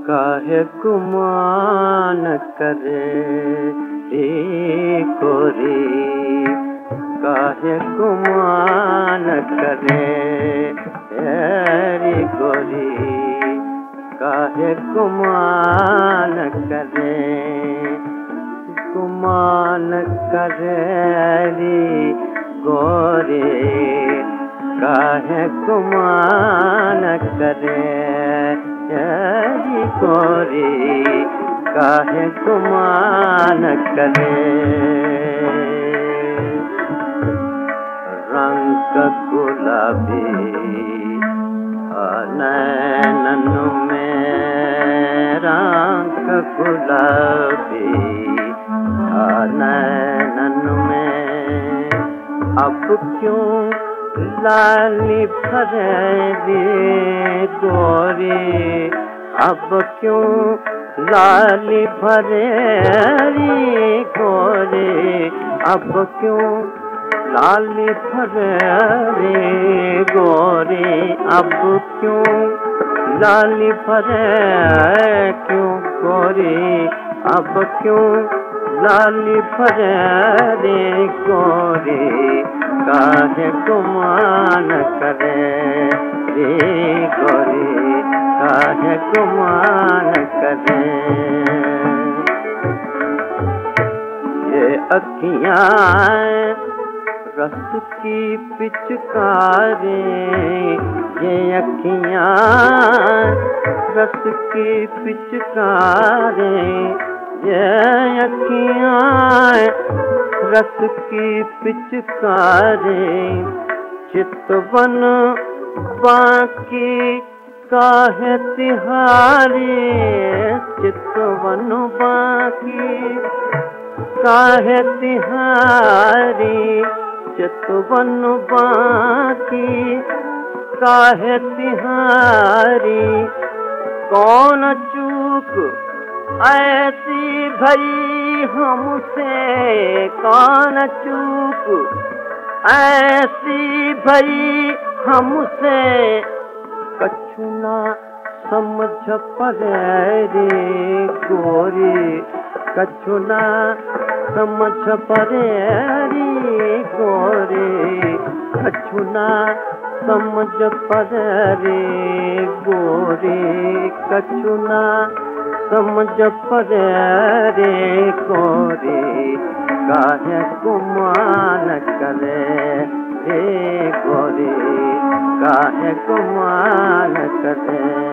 काहे गुमान करे रे गोरी, काहे गुमान करे रे गोरी, काहे गुमान करे, गुमान करे रे गोरी, काहे गुमान करे रे गोरी, काहे गुमान करे। रंग गुलाबी नैनन में, रंग गुलाबी नैनन में, अब क्यों लाली भरे रे गोरी, अब क्यों लाली भरे रे गोरी, अब क्यों लाली भरे रे गोरी, अब क्यों लाली भरे, क्यों गोरी, अब क्यों लाली भरे रे गोरी, काहे गुमान करे रे गोरी, काहे गुमान करे। ये अखियाँ रस की पिचकारे, ये अखियाँ रस की पिचकारे, ये अखियाँ रस की पिचकारे, चितवन बाकी काहे तिहारी, चितवन बाकी काहे तिहारी, चितवन बाकी काहे तिहारी, कौन चूक ऐसी भई हमसे, कौन चूक ऐसी भई हमसे, कछु ना समझ पड़े रे गोरी, कछु ना समझ पड़े रे गोरी, कछु ना समझ पड़े रे गोरी, कछु ना समझ पड़े रे गोरी, काहे गुमान करे रे गोरी, काहे गुमान करे।